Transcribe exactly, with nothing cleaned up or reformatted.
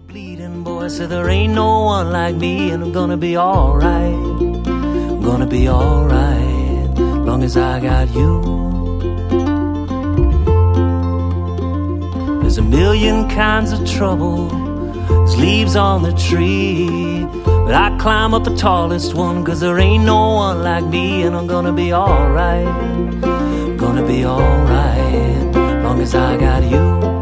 bleeding, boy, so there ain't no one like me, and I'm gonna be alright. I'm gonna be alright, long as I got you. There's a million kinds of trouble, there's leaves on the tree, but I climb up the tallest one, cause there ain't no one like me, and I'm gonna be alright. Gonna be alright, long as I got you.